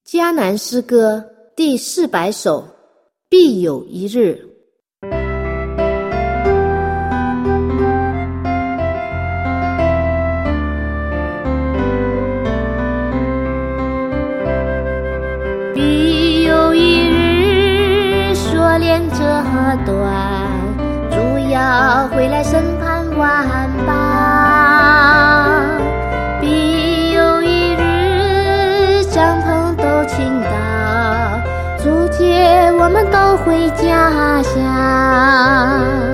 迦南诗歌第400首，必有一日。必有一日，锁链这断，主要回来审判万邦。必有一日，帐篷都倾倒，主接我们都回家乡。